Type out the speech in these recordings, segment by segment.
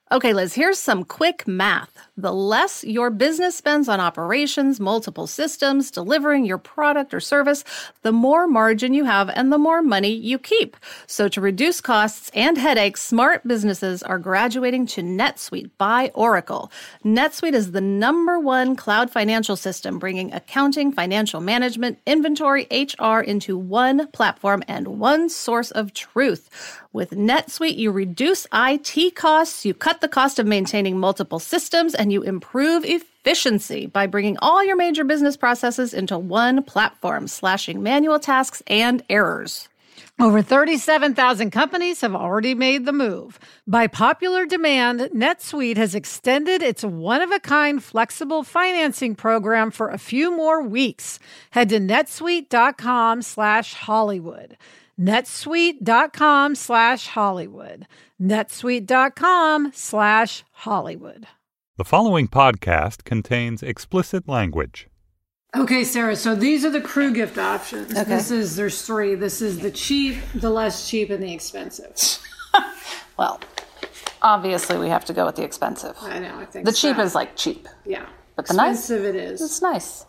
Okay, Liz, here's some quick math. The less your business spends on operations, multiple systems, delivering your product or service, the more margin you have and the more money you keep. So to reduce costs and headaches, smart businesses are graduating to NetSuite by Oracle. NetSuite is the #1 cloud financial system, bringing accounting, financial management, inventory, HR into one platform and one source of truth. With NetSuite, you reduce IT costs, you cut the cost of maintaining multiple systems, and you improve efficiency by bringing all your major business processes into one platform, slashing manual tasks and errors. Over 37,000 companies have already made the move. By popular demand, NetSuite has extended its one-of-a-kind flexible financing program for a few more weeks. Head to netsuite.com/Hollywood. netsuite.com/Hollywood. netsuite.com/Hollywood. The following podcast contains explicit language. Okay, Sarah, so these are the crew gift options. Okay. There's three. This is the cheap, the less cheap, and the expensive. Well, obviously we have to go with the expensive. I know, I think The so. cheap is like cheap. Yeah. But the nice, expensive it is. it's nice.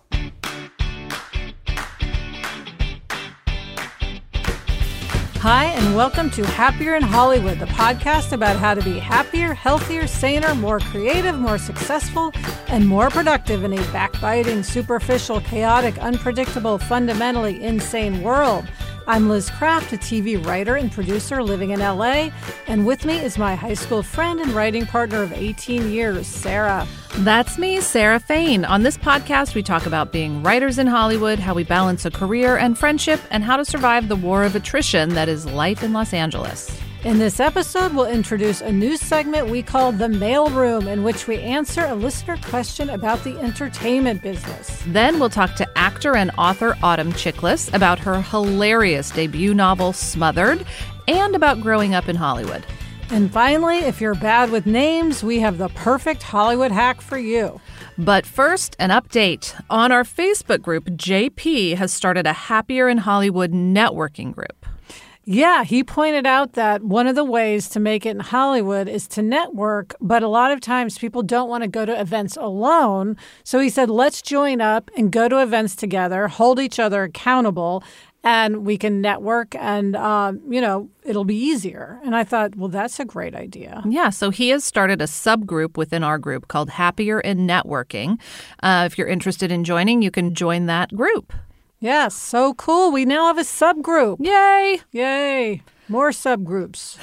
Hi, and welcome to Happier in Hollywood, the podcast about how to be happier, healthier, saner, more creative, more successful, and more productive in a backbiting, superficial, chaotic, unpredictable, fundamentally insane world. I'm Liz Craft, a TV writer and producer living in LA, and with me is my high school friend and writing partner of 18 years, Sarah. That's me, Sarah Fain. On this podcast, we talk about being writers in Hollywood, how we balance a career and friendship, and how to survive the war of attrition that is life in Los Angeles. In this episode, we'll introduce a new segment we call The Mailroom, in which we answer a listener question about the entertainment business. Then we'll talk to actor and author Autumn Chiklis about her hilarious debut novel, Smothered, and about growing up in Hollywood. And finally, if you're bad with names, we have the perfect Hollywood hack for you. But first, an update. On our Facebook group, JP has started a Happier in Hollywood networking group. Yeah, he pointed out that one of the ways to make it in Hollywood is to network, but a lot of times people don't want to go to events alone. So he said, let's join up and go to events together, hold each other accountable, and we can network and, it'll be easier. And I thought, well, that's a great idea. Yeah, so he has started a subgroup within our group called Happier in Networking. If you're interested in joining, you can join that group. Yes, so cool. We now have a subgroup. Yay! Yay. More subgroups.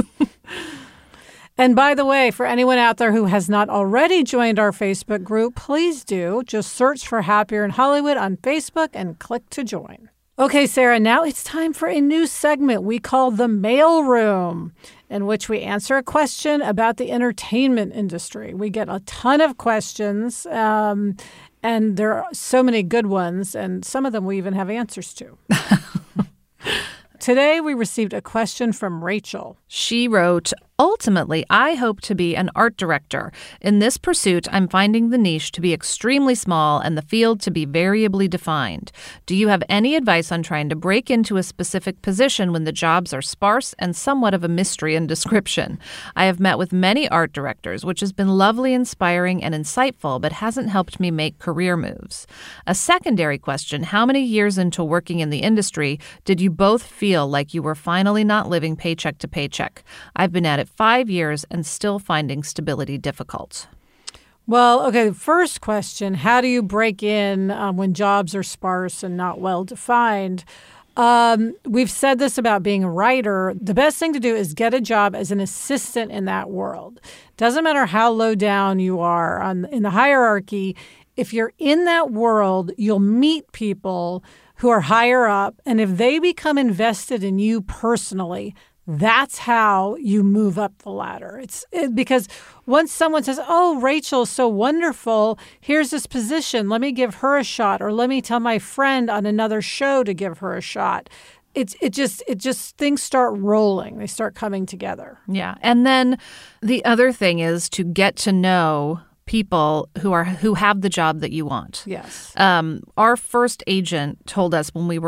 And by the way, for anyone out there who has not already joined our Facebook group, please do. Just search for Happier in Hollywood on Facebook and click to join. Okay, Sarah, now it's time for a new segment we call The Mailroom, in which we answer a question about the entertainment industry. We get a ton of questions, and there are so many good ones, and some of them we even have answers to. Today, we received a question from Rachel. She wrote, ultimately, I hope to be an art director. In this pursuit, I'm finding the niche to be extremely small and the field to be variably defined. Do you have any advice on trying to break into a specific position when the jobs are sparse and somewhat of a mystery in description? I have met with many art directors, which has been lovely, inspiring, and insightful, but hasn't helped me make career moves. A secondary question, how many years into working in the industry did you both feel like you were finally not living paycheck to paycheck? I've been at it 5 years and still finding stability difficult. Well, okay, the first question, how do you break in when jobs are sparse and not well-defined? We've said this about being a writer. The best thing to do is get a job as an assistant in that world. Doesn't matter how low down you are in the hierarchy. If you're in that world, you'll meet people who are higher up, and if they become invested in you personally, that's how you move up the ladder. Because once someone says, oh, Rachel's so wonderful, here's this position, let me give her a shot, or let me tell my friend on another show to give her a shot. It just things start rolling. They start coming together. Yeah. And then the other thing is to get to know people who have the job that you want. Yes. Our first agent told us when we were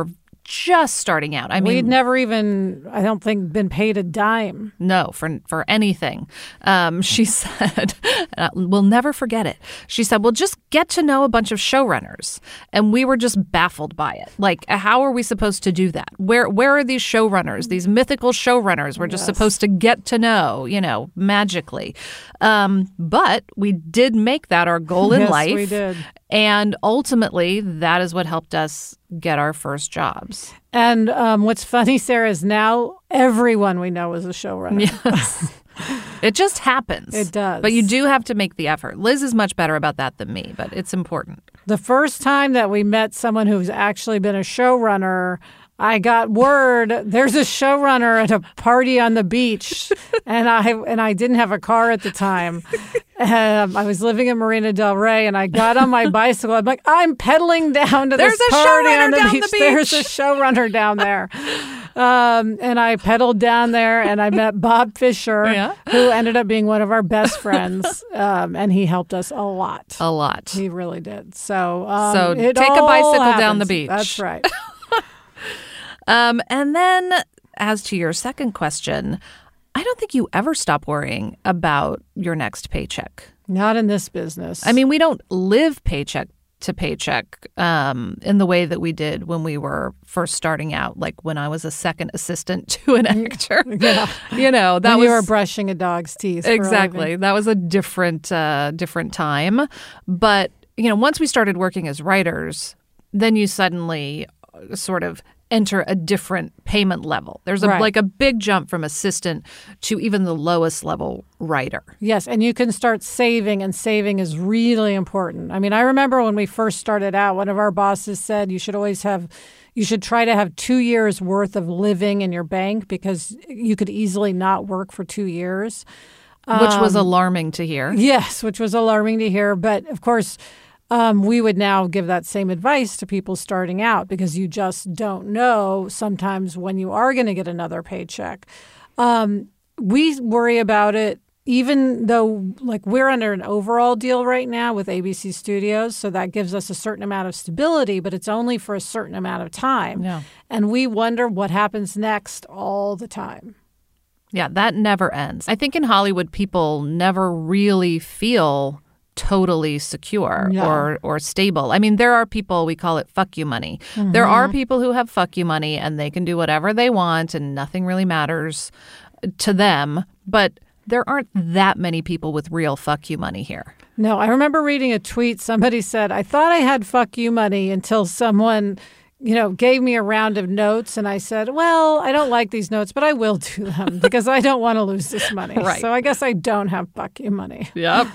just starting out. I mean, we'd never even, I don't think, been paid a dime. No, for anything. She said, we'll never forget it. She said, well, just get to know a bunch of showrunners. And we were just baffled by it. Like, how are we supposed to do that? Where are these showrunners, these mythical showrunners we're just supposed to get to know, magically? But we did make that our goal in life. Yes, we did. And ultimately, that is what helped us get our first jobs. And what's funny, Sarah, is now everyone we know is a showrunner. Yes. It just happens. It does. But you do have to make the effort. Liz is much better about that than me, but it's important. The first time that we met someone who's actually been a showrunner, I got word there's a showrunner at a party on the beach, and I didn't have a car at the time. I was living in Marina Del Rey, and I got on my bicycle. I'm like, I'm pedaling down to this party on the beach. There's a showrunner down there. And I pedaled down there, and I met Bob Fisher, who ended up being one of our best friends, and he helped us a lot. A lot. He really did. So take a bicycle down the beach. That's right. And then, as to your second question, I don't think you ever stop worrying about your next paycheck. Not in this business. I mean, we don't live paycheck to paycheck in the way that we did when we were first starting out, like when I was a second assistant to an actor. Yeah. That you were brushing a dog's teeth. Exactly. That was a different time. But, once we started working as writers, then you suddenly sort of enter a different payment level. There's a big jump from assistant to even the lowest level writer. Yes, and you can start saving, and saving is really important. I mean, I remember when we first started out, one of our bosses said you should try to have 2 years worth of living in your bank because you could easily not work for 2 years. Which was alarming to hear. Yes, which was alarming to hear. But of course, we would now give that same advice to people starting out because you just don't know sometimes when you are going to get another paycheck. We worry about it even though we're under an overall deal right now with ABC Studios. So that gives us a certain amount of stability, but it's only for a certain amount of time. Yeah. And we wonder what happens next all the time. Yeah, that never ends. I think in Hollywood, people never really feel totally secure or stable. I mean, there are people, we call it fuck you money. Mm-hmm. There are people who have fuck you money and they can do whatever they want and nothing really matters to them. But there aren't that many people with real fuck you money here. No, I remember reading a tweet. Somebody said, I thought I had fuck you money until someone gave me a round of notes, and I said, well, I don't like these notes, but I will do them because I don't want to lose this money. Right. So I guess I don't have fuck you money. Yep.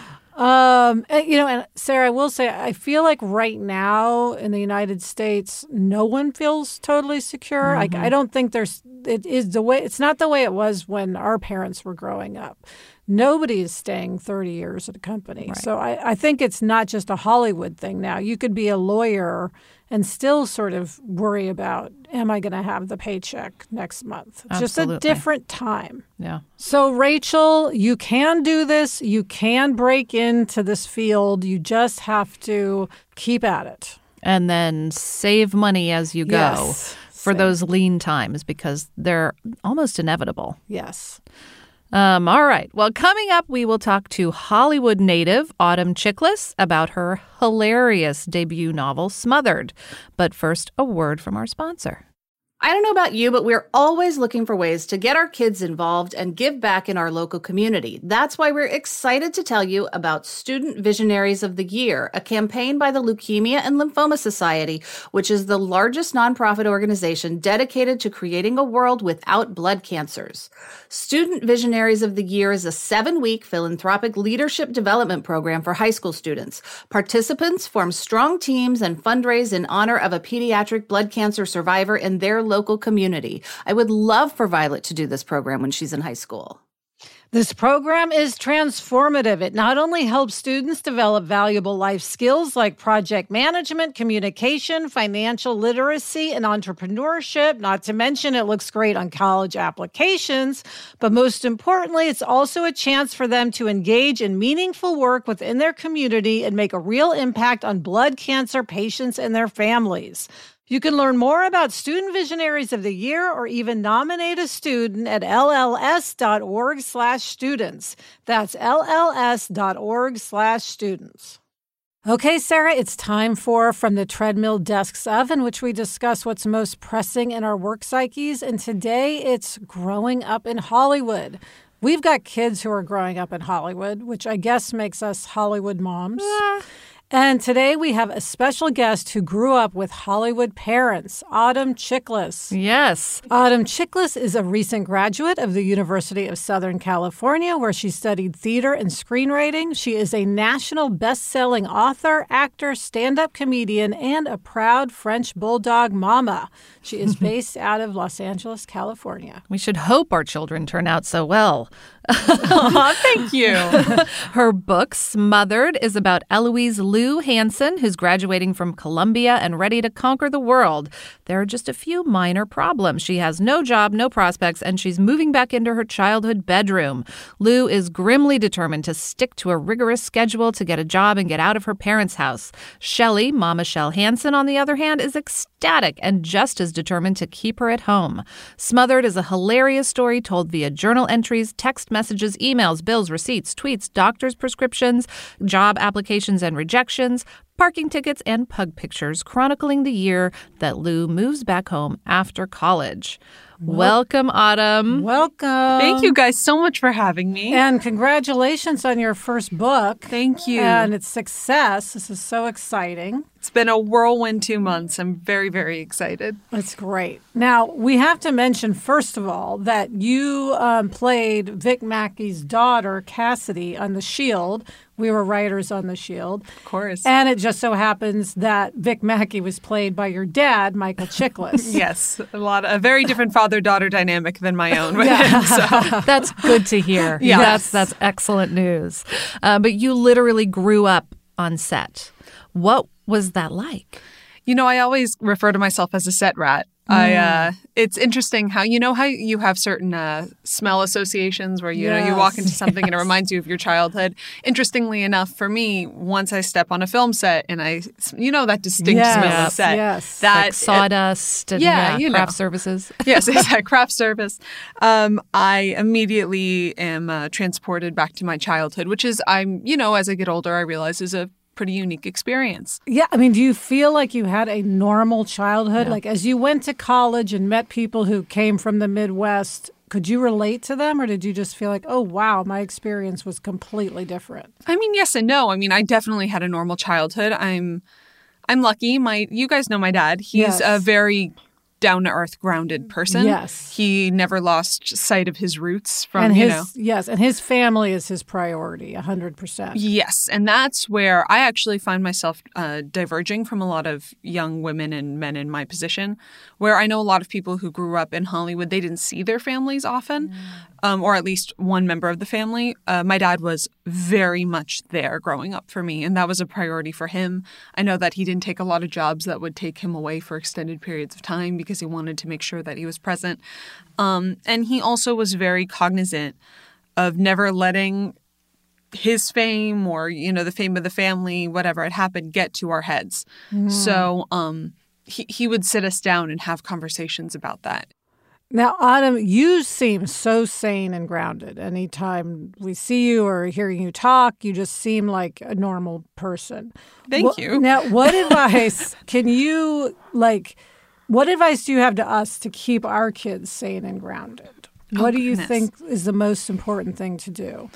And Sarah, I will say, I feel like right now in the United States, no one feels totally secure. Mm-hmm. I don't think it's not the way it was when our parents were growing up. Nobody is staying 30 years at a company. Right. So I think it's not just a Hollywood thing now. You could be a lawyer and still sort of worry about, am I going to have the paycheck next month? It's Absolutely. just a different time. Yeah. So, Rachel, you can do this. You can break into this field. You just have to keep at it. And then save money as you go Yes. for those lean times because they're almost inevitable. Yes. All right. Well, coming up, we will talk to Hollywood native Autumn Chiklis about her hilarious debut novel, Smothered. But first, a word from our sponsor. I don't know about you, but we're always looking for ways to get our kids involved and give back in our local community. That's why we're excited to tell you about Student Visionaries of the Year, a campaign by the Leukemia and Lymphoma Society, which is the largest nonprofit organization dedicated to creating a world without blood cancers. Student Visionaries of the Year is a 7-week philanthropic leadership development program for high school students. Participants form strong teams and fundraise in honor of a pediatric blood cancer survivor in their local community. I would love for Violet to do this program when she's in high school. This program is transformative. It not only helps students develop valuable life skills like project management, communication, financial literacy, and entrepreneurship, not to mention it looks great on college applications, but most importantly, it's also a chance for them to engage in meaningful work within their community and make a real impact on blood cancer patients and their families. You can learn more about Student Visionaries of the Year or even nominate a student at lls.org/students. That's lls.org/students. Okay, Sarah, it's time for From the Treadmill Desks Of, in which we discuss what's most pressing in our work psyches. And today it's growing up in Hollywood. We've got kids who are growing up in Hollywood, which I guess makes us Hollywood moms. And today we have a special guest who grew up with Hollywood parents, Autumn Chiklis. Yes. Autumn Chiklis is a recent graduate of the University of Southern California, where she studied theater and screenwriting. She is a national best-selling author, actor, stand-up comedian, and a proud French bulldog mama. She is based out of Los Angeles, California. We should hope our children turn out so well. Thank you. Her book, Smothered, is about Eloise Lou Hansen, who's graduating from Columbia and ready to conquer the world. There are just a few minor problems. She has no job, no prospects, and she's moving back into her childhood bedroom. Lou is grimly determined to stick to a rigorous schedule to get a job and get out of her parents' house. Shelley, Mama Shell Hansen, on the other hand, is ecstatic and just as determined to keep her at home. Smothered is a hilarious story told via journal entries, text messages, emails, bills, receipts, tweets, doctor's prescriptions, job applications and rejections, parking tickets, and pug pictures chronicling the year that Lou moves back home after college. Welcome, Autumn. Welcome. Thank you guys so much for having me. And congratulations on your first book. Thank you. And its success. This is so exciting. It's been a whirlwind 2 months. I'm very, very excited. That's great. Now, we have to mention, first of all, that you played Vic Mackey's daughter, Cassidy, on The Shield. We were writers on The Shield. Of course. And it just so happens that Vic Mackey was played by your dad, Michael Chiklis. Yes, a very different father-daughter dynamic than my own with him. So. That's good to hear. Yes. That's excellent news. But you literally grew up on set. What was that like? You know, I always refer to myself as a set rat. It's interesting how you have certain smell associations where you walk into something and it reminds you of your childhood. Interestingly enough, for me, once I step on a film set and that distinct smell of set, like sawdust and craft services. Yes, exactly, craft service. I immediately am transported back to my childhood, which is as I get older, I realize is a pretty unique experience. Yeah. I mean, do you feel like you had a normal childhood? Yeah. Like as you went to college and met people who came from the Midwest, could you relate to them, or did you just feel like, oh, wow, my experience was completely different? I mean, yes and no. I mean, I definitely had a normal childhood. I'm lucky. You guys know my dad. He's a very down-to-earth, grounded person. Yes. He never lost sight of his roots Yes, and his family is his priority, 100%. Yes, and that's where I actually find myself diverging from a lot of young women and men in my position, where I know a lot of people who grew up in Hollywood, they didn't see their families often, or at least one member of the family. My dad was very much there growing up for me, and that was a priority for him. I know that he didn't take a lot of jobs that would take him away for extended periods of time because he wanted to make sure that he was present. And he also was very cognizant of never letting his fame or, the fame of the family, whatever had happened, get to our heads. So he would sit us down and have conversations about that. Now, Autumn, you seem so sane and grounded. Anytime we see you or hearing you talk, you just seem like a normal person. Thank you. Now, what advice what advice do you have to us to keep our kids sane and grounded? What do you think is the most important thing to do?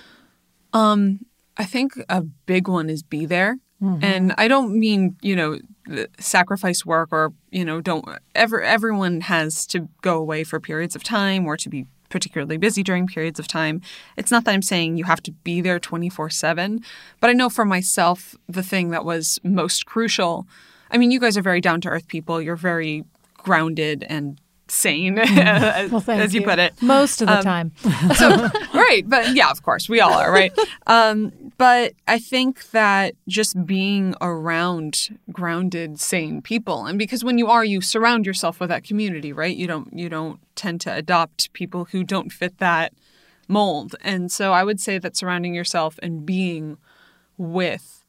I think a big one is be there. Mm-hmm. And I don't mean, sacrifice work or, everyone has to go away for periods of time or to be particularly busy during periods of time. It's not that I'm saying you have to be there 24/7, but I know for myself, the thing that was most crucial, I mean, you guys are very down-to-earth people. You're very grounded and sane, as you put it. Most of the time. Right. But yeah, of course, we all are, right? But I think that just being around grounded, sane people, and because when you surround yourself with that community, right? You don't tend to adopt people who don't fit that mold. And so I would say that surrounding yourself and being with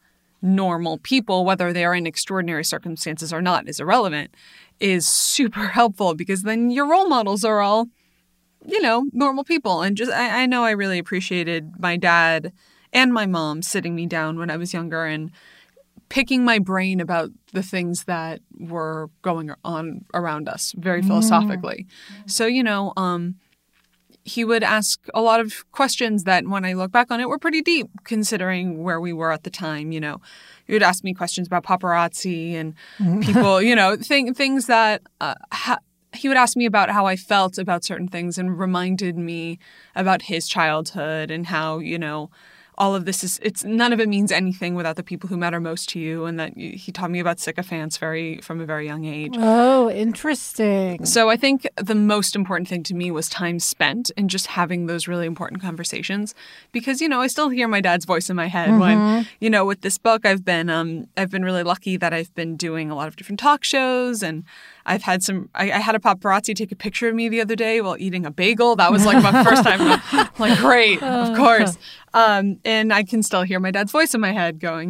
normal people, whether they are in extraordinary circumstances or not, is irrelevant, is super helpful, because then your role models are all, normal people. And just, I know I really appreciated my dad and my mom sitting me down when I was younger and picking my brain about the things that were going on around us very philosophically. So, he would ask a lot of questions that, when I look back on it, were pretty deep, considering where we were at the time. He would ask me questions about paparazzi and people, things that he would ask me about how I felt about certain things, and reminded me about his childhood and how, all of this none of it means anything without the people who matter most to you. And that he taught me about sycophants from a very young age. Oh, interesting. So I think the most important thing to me was time spent in just having those really important conversations, because, I still hear my dad's voice in my head when, with this book, I've been really lucky that I've been doing a lot of different talk shows, and I've had I had a paparazzi take a picture of me the other day while eating a bagel. That was like my first time. I'm like, great, of course. And I can still hear my dad's voice in my head going,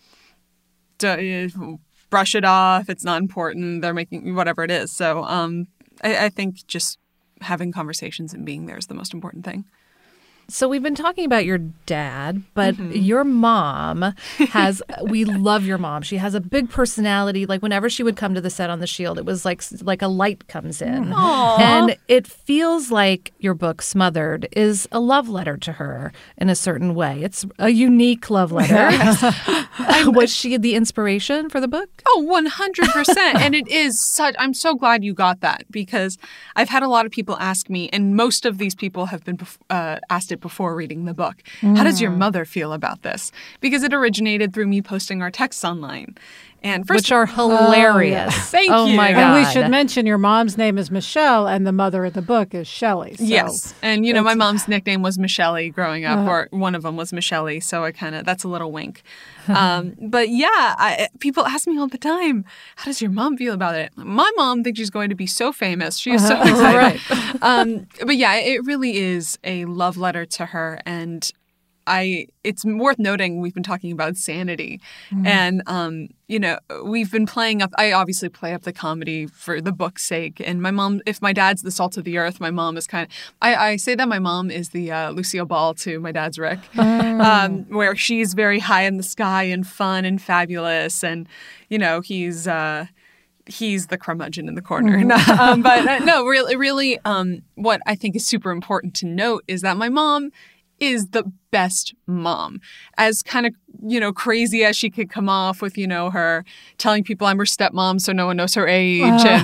brush it off. It's not important. They're making whatever it is. So I think just having conversations and being there is the most important thing. So we've been talking about your dad, but your mom we love your mom. She has a big personality. Like whenever she would come to the set on The Shield, it was like a light comes in. Aww. And it feels like your book, Smothered, is a love letter to her in a certain way. It's a unique love letter. Was she the inspiration for the book? Oh, 100%. And it is I'm so glad you got that, because I've had a lot of people ask me, and most of these people have been asked it before reading the book. How does your mother feel about this? Because it originated through me posting our texts online. And which are hilarious. Thank you. Oh my God. And we should mention your mom's name is Michelle, and the mother of the book is Shelley. So yes. And, my mom's nickname was Michelle growing up, or one of them was Michelle. So that's a little wink. But yeah, people ask me all the time, how does your mom feel about it? My mom thinks she's going to be so famous. She is so excited. Right. But yeah, it really is a love letter to her. And it's worth noting, we've been talking about sanity, and, we've been playing up, I obviously play up the comedy for the book's sake. And my mom, if my dad's the salt of the earth, my mom is I say that my mom is the Lucille Ball to my dad's Rick, where she's very high in the sky and fun and fabulous. And, he's the curmudgeon in the corner. But no, really, what I think is super important to note is that my mom is the best mom. As kind of, crazy as she could come off with, her telling people I'm her stepmom so no one knows her age, and,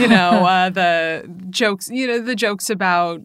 the jokes about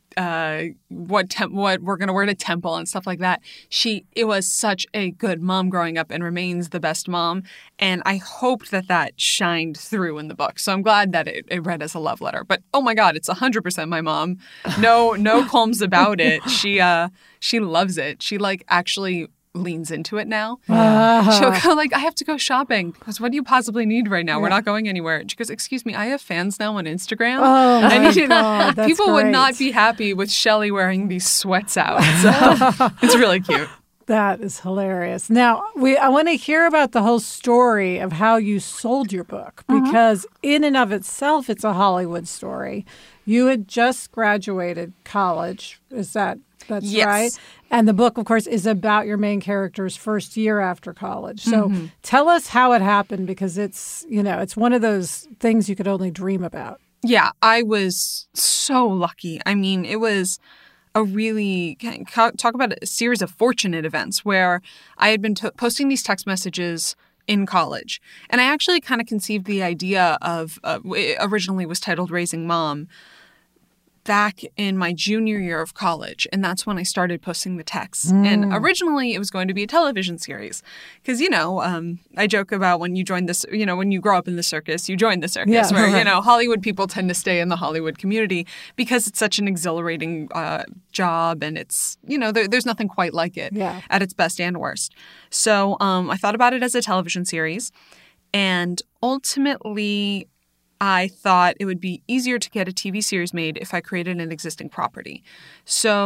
what we're going to wear to temple and stuff like that. It was such a good mom growing up, and remains the best mom. And I hoped that shined through in the book. So I'm glad that it read as a love letter. But oh my God, it's 100% my mom. No qualms about it. She loves it. She actually leans into it now. She'll go I have to go shopping. Because what do you possibly need right now? We're not going anywhere. She goes, excuse me, I have fans now on Instagram. Oh my God, that's people great. would not be happy with Shelley wearing these sweats out. So it's really cute. That is hilarious. Now, I want to hear about the whole story of how you sold your book, because in and of itself, it's a Hollywood story. You had just graduated college. That's yes. right? And the book, of course, is about your main character's first year after college. So tell us how it happened, because it's one of those things you could only dream about. Yeah, I was so lucky. I mean, it was a really, talk about a series of fortunate events where I had been posting these text messages in college. And I actually kind of conceived the idea of, it originally was titled Raising Mom, back in my junior year of college. And that's when I started posting the texts. And originally it was going to be a television series. Because, I joke about when you join this, when you grow up in the circus, you join the circus, where, Hollywood people tend to stay in the Hollywood community because it's such an exhilarating job. And it's, there's nothing quite like it at its best and worst. So I thought about it as a television series. And ultimately, I thought it would be easier to get a TV series made if I created an existing property. So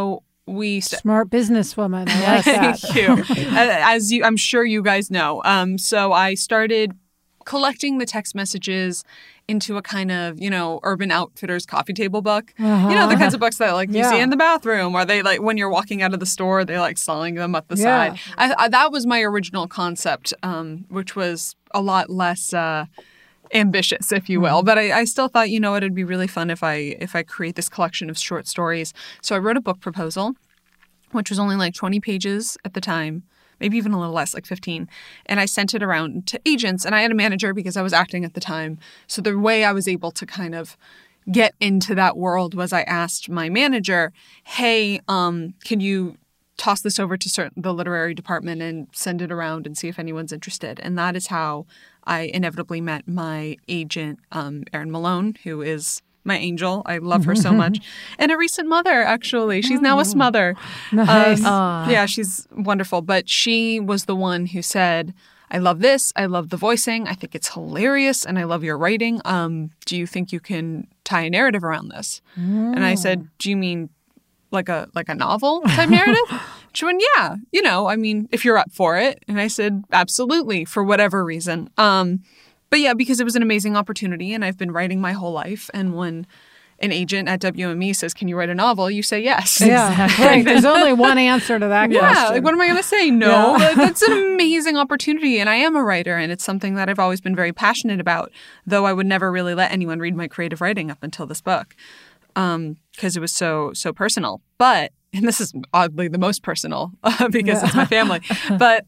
Smart businesswoman. I like that. Thank you. I'm sure you guys know. So I started collecting the text messages into a kind of, Urban Outfitters coffee table book. Uh-huh. The kinds of books that you see in the bathroom, or they when you're walking out of the store, they selling them up the side. That was my original concept, which was a lot less ambitious, if you will. But I still thought, it'd be really fun if I create this collection of short stories. So I wrote a book proposal, which was only 20 pages at the time, maybe even a little less, 15. And I sent it around to agents. And I had a manager because I was acting at the time. So the way I was able to kind of get into that world was I asked my manager, hey, can you toss this over to the literary department and send it around and see if anyone's interested? And that is how I inevitably met my agent, Erin Malone, who is my angel. I love her so much. And a recent mother, actually. She's now a smother. Nice. Yeah, she's wonderful. But she was the one who said, I love this. I love the voicing. I think it's hilarious. And I love your writing. Do you think you can tie a narrative around this? And I said, do you mean like a novel type narrative? She went, yeah, if you're up for it. And I said, absolutely, for whatever reason. But yeah, because it was an amazing opportunity and I've been writing my whole life. And when an agent at WME says, can you write a novel? You say yes. Yeah, exactly. Right. There's only one answer to that question. Yeah, what am I going to say? No. Yeah. That's an amazing opportunity. And I am a writer and it's something that I've always been very passionate about, though I would never really let anyone read my creative writing up until this book because it was so personal. But, and this is oddly the most personal because it's my family. But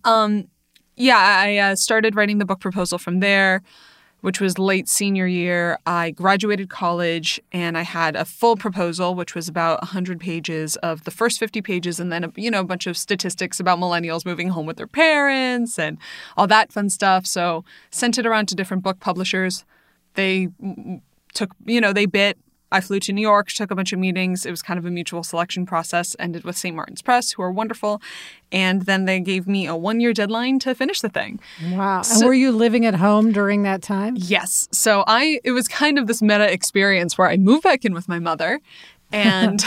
I started writing the book proposal from there, which was late senior year. I graduated college and I had a full proposal, which was about 100 pages of the first 50 pages and then, a bunch of statistics about millennials moving home with their parents and all that fun stuff. So sent it around to different book publishers. They took, they bit. I flew to New York, took a bunch of meetings. It was kind of a mutual selection process, ended with St. Martin's Press, who are wonderful. And then they gave me a 1-year deadline to finish the thing. Wow. And were you living at home during that time? Yes. So it was kind of this meta experience where I moved back in with my mother and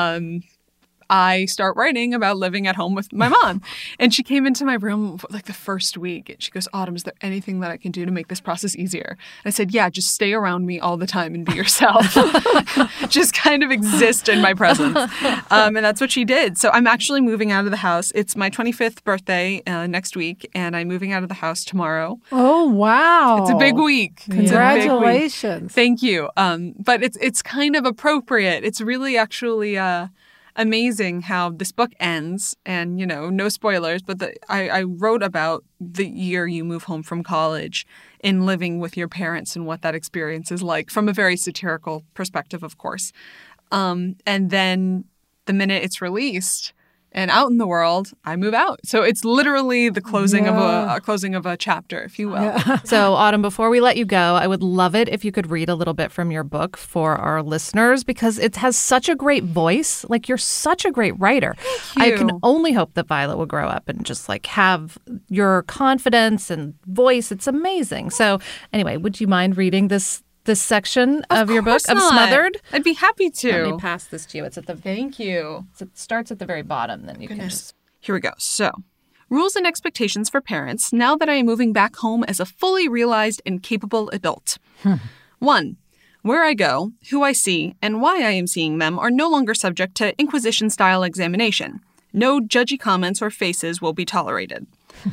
I start writing about living at home with my mom. And she came into my room the first week and she goes, Autumn, is there anything that I can do to make this process easier? And I said, yeah, just stay around me all the time and be yourself. Just kind of exist in my presence. And that's what she did. So I'm actually moving out of the house. It's my 25th birthday next week and I'm moving out of the house tomorrow. Oh, wow. It's a big week. Congratulations. It's a big week. Thank you. But it's kind of appropriate. It's really actually amazing how this book ends and, no spoilers, but I wrote about the year you move home from college in living with your parents and what that experience is like from a very satirical perspective, of course. And then the minute it's released and out in the world, I move out. So it's literally the closing of a chapter, if you will. Yeah. So, Autumn, before we let you go, I would love it if you could read a little bit from your book for our listeners because it has such a great voice. You're such a great writer. Thank you. I can only hope that Violet will grow up and just have your confidence and voice. It's amazing. So, anyway, would you mind reading this section of your book of Smothered? I'd be happy to. Let me pass this to you. It's at the Thank you. It starts at the very bottom. Then you can just... Here we go. So, rules and expectations for parents now that I am moving back home as a fully realized and capable adult. 1. Where I go, who I see, and why I am seeing them are no longer subject to Inquisition-style examination. No judgy comments or faces will be tolerated.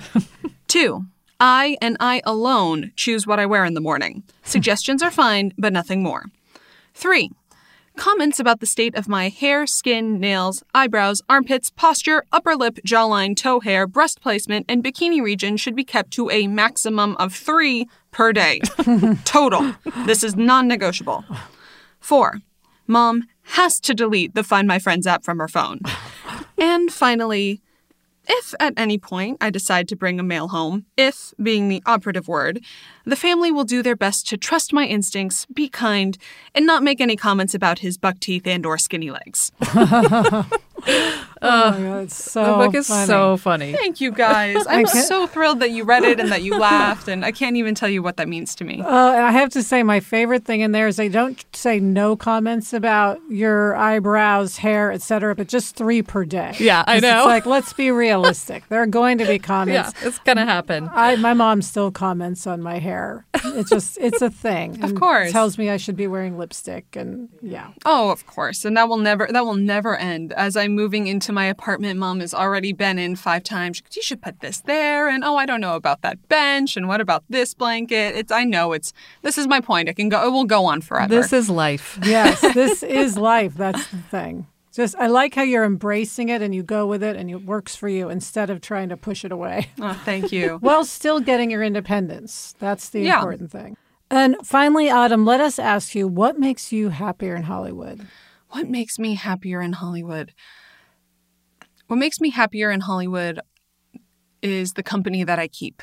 2. I and I alone choose what I wear in the morning. Suggestions are fine, but nothing more. 3. Comments about the state of my hair, skin, nails, eyebrows, armpits, posture, upper lip, jawline, toe hair, breast placement, and bikini region should be kept to a maximum of 3 per day. Total. This is non-negotiable. 4. Mom has to delete the Find My Friends app from her phone. And finally, if at any point I decide to bring a male home, if being the operative word, the family will do their best to trust my instincts, be kind, and not make any comments about his buck teeth and or skinny legs. Oh my God, it's so the book is funny. so funny. Thank you guys. I'm so thrilled that you read it and that you laughed, and I can't even tell you what that means to me. And I have to say, my favorite thing in there is they don't say no comments about your eyebrows, hair, etc., but just 3 per day. Yeah, I know. It's like, let's be realistic. There are going to be comments. Yeah, it's going to happen. My mom still comments on my hair. It's a thing. Of course. Tells me I should be wearing lipstick, and yeah. Oh, of course. And that will never end. As I'm moving into my apartment, Mom has already been in 5 times. You should put this there, and I don't know about that bench, and what about this blanket? This is my point. It will go on forever. This is life. Yes, this is life. That's the thing. I like how you're embracing it and you go with it and it works for you instead of trying to push it away. Oh, thank you. While still getting your independence. That's the important thing. And finally, Autumn, let us ask you, what makes you happier in Hollywood? What makes me happier in Hollywood? What makes me happier in Hollywood is the company that I keep.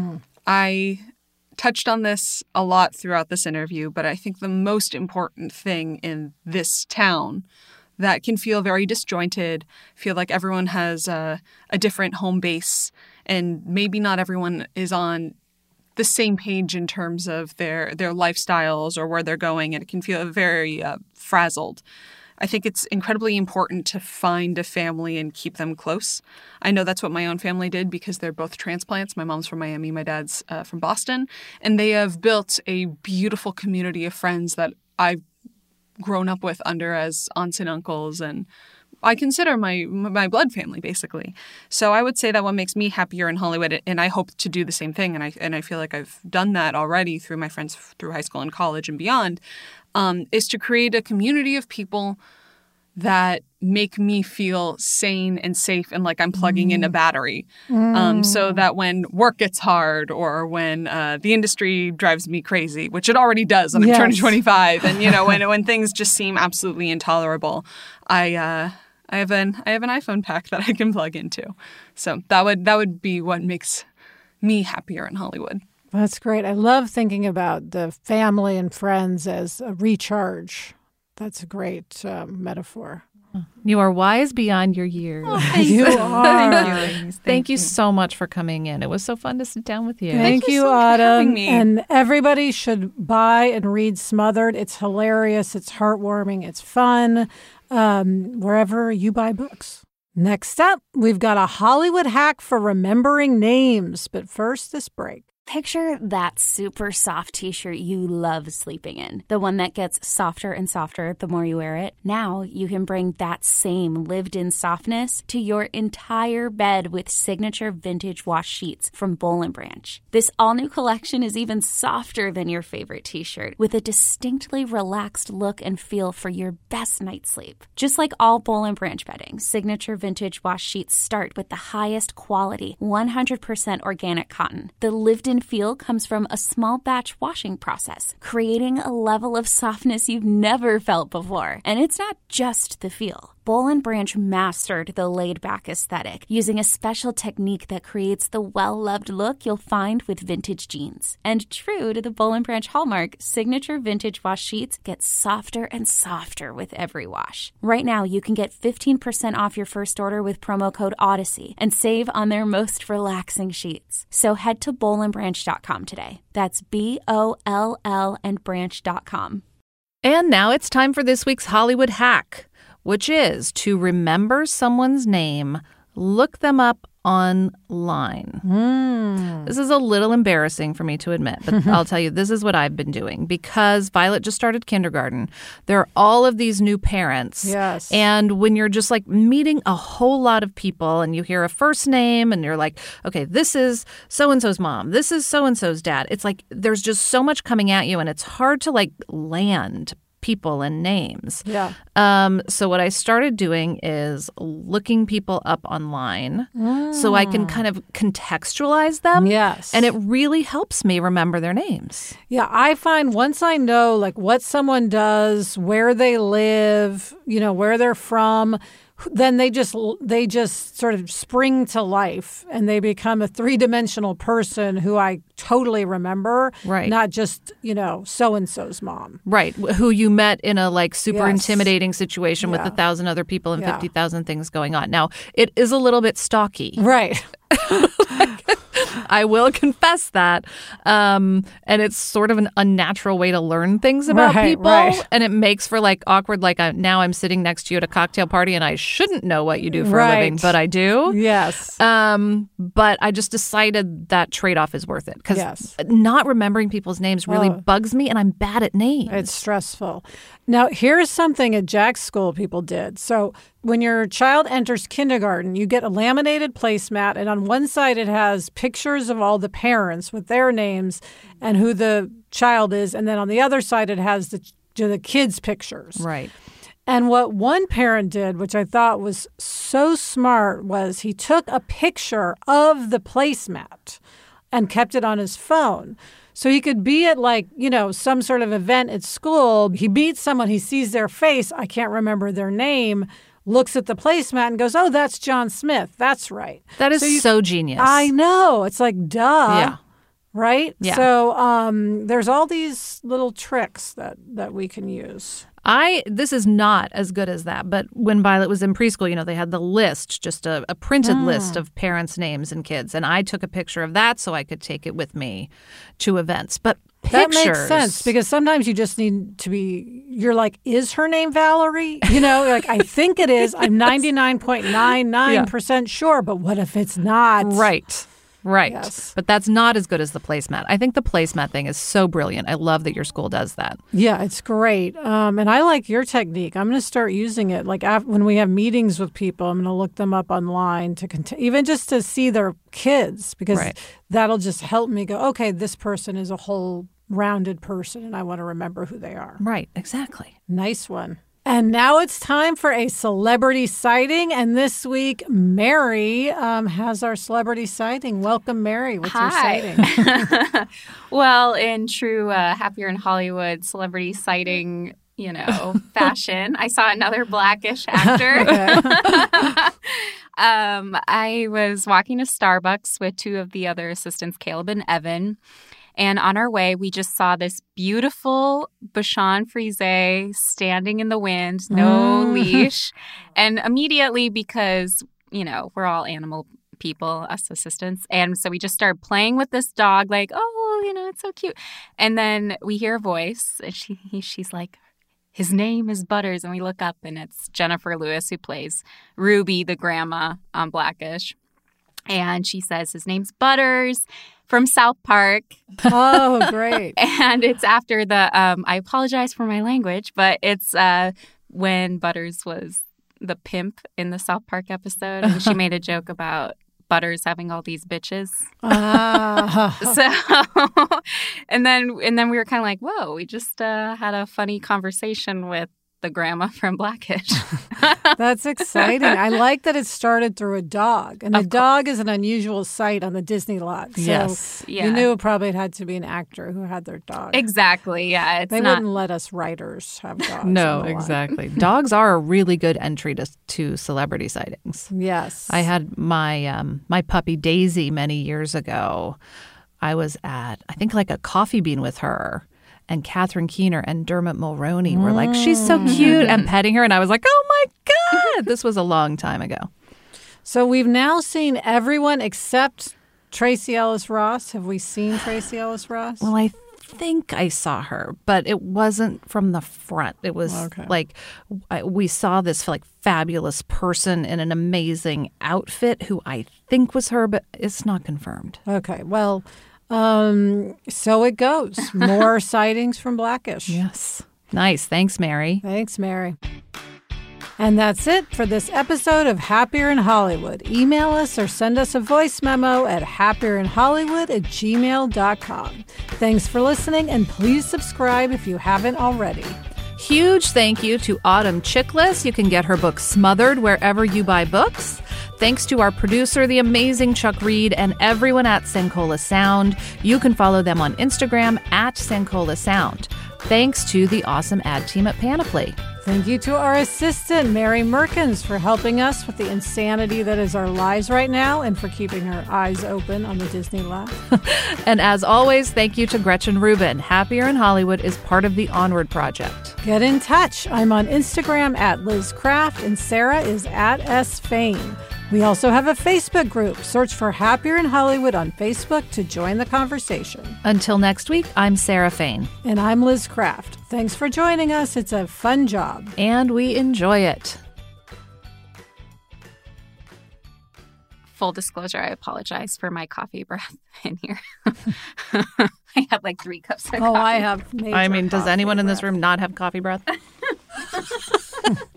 I touched on this a lot throughout this interview, but I think the most important thing in this town that can feel very disjointed, feel like everyone has a different home base, and maybe not everyone is on the same page in terms of their lifestyles or where they're going, and it can feel very frazzled. I think it's incredibly important to find a family and keep them close. I know that's what my own family did because they're both transplants. My mom's from Miami, my dad's from Boston, and they have built a beautiful community of friends that I've grown up with under as aunts and uncles, and I consider my blood family, basically. So I would say that what makes me happier in Hollywood, and I hope to do the same thing, and I feel like I've done that already through my friends through high school and college and beyond, is to create a community of people that make me feel sane and safe and like I'm plugging in a battery. So that when work gets hard or when the industry drives me crazy, which it already does when I'm turning 25, and when things just seem absolutely intolerable, I have an iPhone pack that I can plug into. So that would be what makes me happier in Hollywood. That's great. I love thinking about the family and friends as a recharge. That's a great metaphor. You are wise beyond your years. Oh, you are. Thank you so much for coming in. It was so fun to sit down with you. Thank you, Autumn. And everybody should buy and read Smothered. It's hilarious. It's heartwarming. It's fun. Wherever you buy books. Next up, we've got a Hollywood hack for remembering names. But first, this break. Picture that super soft t-shirt you love sleeping in. The one that gets softer and softer the more you wear it. Now you can bring that same lived-in softness to your entire bed with signature vintage wash sheets from Boll & Branch. This all-new collection is even softer than your favorite t-shirt with a distinctly relaxed look and feel for your best night's sleep. Just like all Boll & Branch bedding, signature vintage wash sheets start with the highest quality, 100% organic cotton. The lived-in feel comes from a small batch washing process, creating a level of softness you've never felt before. And it's not just the feel. Boll & Branch mastered the laid-back aesthetic using a special technique that creates the well-loved look you'll find with vintage jeans. And true to the Boll & Branch hallmark, signature vintage wash sheets get softer and softer with every wash. Right now, you can get 15% off your first order with promo code Odyssey and save on their most relaxing sheets. So head to bollandbranch.com today. That's BOLL and branch.com. And now it's time for this week's Hollywood hack, which is to remember someone's name, look them up online. This is a little embarrassing for me to admit, but I'll tell you, this is what I've been doing. Because Violet just started kindergarten, there are all of these new parents. Yes. And when you're just like meeting a whole lot of people and you hear a first name and you're like, okay, this is so-and-so's mom, this is so-and-so's dad. It's like there's just so much coming at you and it's hard to like land people and names. Yeah. So what I started doing is looking people up online so I can kind of contextualize them. Yes. And it really helps me remember their names. Yeah, I find once I know like what someone does, where they live, where they're from, then they just sort of spring to life and they become a three-dimensional person who I totally remember, Right. not just, so-and-so's mom. Right. Who you met in a super Yes. intimidating situation with Yeah. 1,000 other people and Yeah. 50,000 things going on. Now, it is a little bit stalky. Right. I will confess that. And it's sort of an unnatural way to learn things about Right, people. right. And it makes for awkward, now I'm sitting next to you at a cocktail party and I shouldn't know what you do for a living, Right. but I do. Yes. But I just decided that trade-off is worth it because Yes. not remembering people's names really Oh. bugs me, and I'm bad at names. It's stressful. Now, here's something at Jack's school people did. So when your child enters kindergarten, you get a laminated placemat, and on one side it has pictures of all the parents with their names and who the child is, and then on the other side it has the kids' pictures. Right. And what one parent did, which I thought was so smart, was he took a picture of the placemat and kept it on his phone. So he could be at some sort of event at school. He meets someone, he sees their face, I can't remember their name, looks at the placemat and goes, oh, that's John Smith. That's right. That is so genius. I know. It's like, duh. Yeah. Right? Yeah. So there's all these little tricks that we can use. This is not as good as that, but when Violet was in preschool, they had the list, just a printed list of parents' names and kids, and I took a picture of that so I could take it with me to events. But That pictures, makes sense because sometimes you just need to you're like, is her name Valerie? I think it is. I'm 99.99% sure, but what if it's not? Right. Yes. But that's not as good as the placemat. I think the placemat thing is so brilliant. I love that your school does that. Yeah, it's great. And I like your technique. I'm going to start using it. When we have meetings with people, I'm going to look them up online even just to see their kids, because that'll just help me go, okay, this person is a whole rounded person and I want to remember who they are. Right, exactly. Nice one. And now it's time for a celebrity sighting. And this week, Mary has our celebrity sighting. Welcome, Mary. What's your sighting? Well, in true Happier in Hollywood celebrity sighting, fashion, I saw another Blackish actor. I was walking to Starbucks with two of the other assistants, Caleb and Evan. And on our way, we just saw this beautiful Bichon Frise standing in the wind, no leash. And immediately, because, we're all animal people, us assistants. And so we just started playing with this dog like, it's so cute. And then we hear a voice and she's like, his name is Butters. And we look up and it's Jennifer Lewis, who plays Ruby, the grandma on Blackish. And she says his name's Butters from South Park. Oh, great. And it's after I apologize for my language, but it's when Butters was the pimp in the South Park episode. And she made a joke about Butters having all these bitches. So, and then we were kind of like, whoa, we just had a funny conversation with the grandma from Blackish. That's exciting. I like that it started through a dog. And a dog is an unusual sight on the Disney lot. So Yes. you knew probably it had to be an actor who had their dog. Exactly. Yeah. They wouldn't let us writers have dogs. No, on the lot. exactly. Dogs are a really good entry to celebrity sightings. Yes. I had my my puppy Daisy many years ago. I was at, I think, a coffee bean with her. And Catherine Keener and Dermot Mulroney were like, she's so cute, and petting her. And I was like, oh, my God. This was a long time ago. So we've now seen everyone except Tracy Ellis Ross. Have we seen Tracy Ellis Ross? Well, I think I saw her, but it wasn't from the front. It was we saw this fabulous person in an amazing outfit who I think was her, but it's not confirmed. Okay. Well, so it goes. More sightings from Blackish. Yes. Nice. Thanks, Mary. Thanks, Mary. And that's it for this episode of Happier in Hollywood. Email us or send us a voice memo at happierinhollywood@gmail.com. Thanks for listening, and please subscribe if you haven't already. Huge thank you to Autumn Chickless. You can get her book Smothered wherever you buy books. Thanks to our producer, the amazing Chuck Reed, and everyone at Sankola Sound. You can follow them on Instagram at Sankola Sound. Thanks to the awesome ad team at Panoply. Thank you to our assistant, Mary Merkins, for helping us with the insanity that is our lives right now and for keeping our eyes open on the Disney laugh. And as always, thank you to Gretchen Rubin. Happier in Hollywood is part of the Onward Project. Get in touch. I'm on Instagram at Liz Craft and Sarah is at S. Fain. We also have a Facebook group. Search for Happier in Hollywood on Facebook to join the conversation. Until next week, I'm Sarah Fain. And I'm Liz Craft. Thanks for joining us. It's a fun job. And we enjoy it. Full disclosure, I apologize for my coffee breath in here. I had like 3 cups of coffee. I have major does anyone in this breath. room not have coffee breath?